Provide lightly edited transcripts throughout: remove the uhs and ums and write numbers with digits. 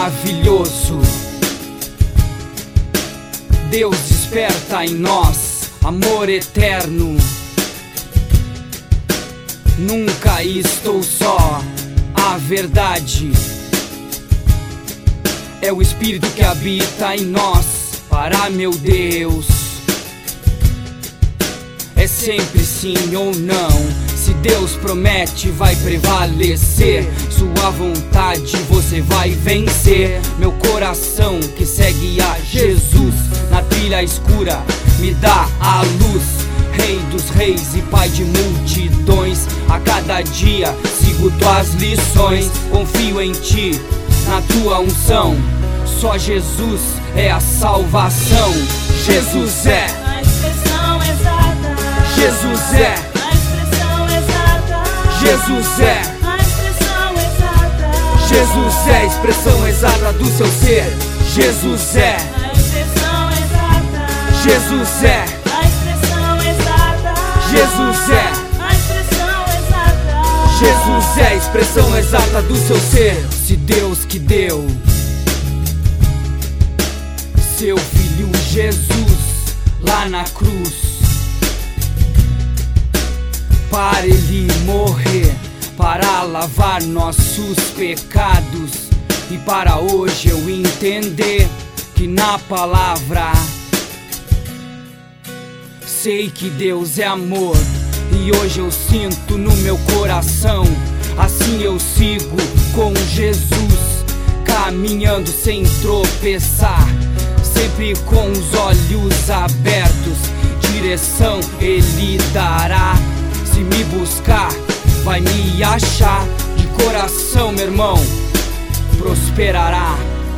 maravilhoso. Deus desperta em nós amor eterno. Nunca estou só, a verdade é o Espírito que habita em nós. Para meu Deus é sempre sim ou não. Se Deus promete, vai prevalecer. Sua vontade você vai vencer. Meu coração que segue a Jesus na trilha escura me dá a luz. Rei dos reis e pai de multidões, a cada dia sigo tuas lições. Confio em ti, na tua unção. Só Jesus é a salvação. Jesus é a expressão exata. Jesus é A expressão exata. Jesus é A expressão exata. Jesus é a expressão exata do seu ser. Jesus é A expressão exata. Jesus é A expressão exata. Jesus é A expressão exata. Jesus é a expressão exata do seu ser. Se Deus que deu seu filho Jesus lá na cruz para ele morrer, para lavar nossos pecados, e para hoje eu entender que na palavra sei que Deus é amor. E hoje eu sinto no meu coração, assim eu sigo com Jesus, caminhando sem tropeçar, sempre com os olhos abertos. Direção Ele dará. Se me buscar, vai me achar. De coração, meu irmão, prosperará.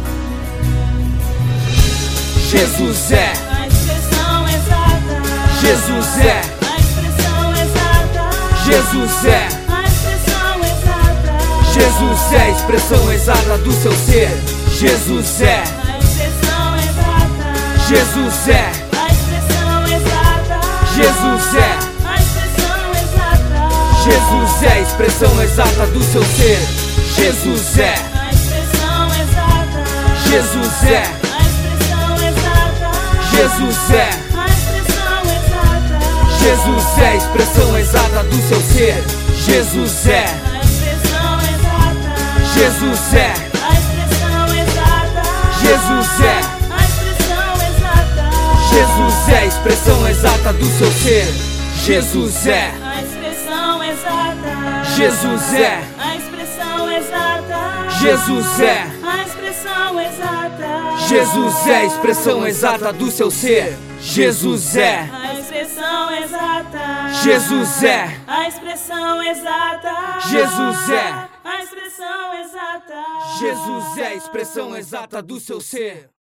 Jesus é A expressão exata. Jesus é A expressão exata. Jesus é A expressão exata. Jesus é a expressão exata do seu ser. Jesus é A expressão exata. Jesus é A expressão exata. Jesus é A expressão exata. Jesus é a expressão exata do seu ser. Jesus é A expressão exata. Jesus é A expressão exata. Jesus é A expressão exata. Jesus é a expressão exata do seu ser. Jesus é A expressão exata. Jesus é A expressão exata. Jesus é A expressão exata. Jesus é a expressão exata do seu ser. Jesus é A expressão exata. Jesus é A expressão exata. Jesus é A expressão exata. Jesus é a expressão exata do seu ser. Jesus é A expressão exata. Jesus é A expressão exata. Jesus é A expressão exata. Jesus é a expressão exata do seu ser.